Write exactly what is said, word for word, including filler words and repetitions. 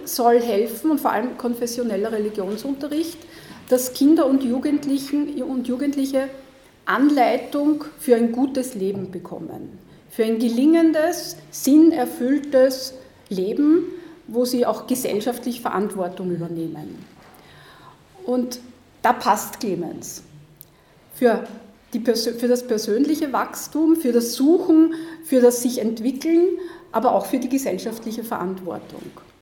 soll helfen, und vor allem konfessioneller Religionsunterricht, dass Kinder und, Jugendlichen und Jugendliche Anleitung für ein gutes Leben bekommen, für ein gelingendes, sinnerfülltes Leben, wo sie auch gesellschaftlich Verantwortung übernehmen. Und da passt Clemens für, die, für das persönliche Wachstum, für das Suchen, für das sich entwickeln, aber auch für die gesellschaftliche Verantwortung.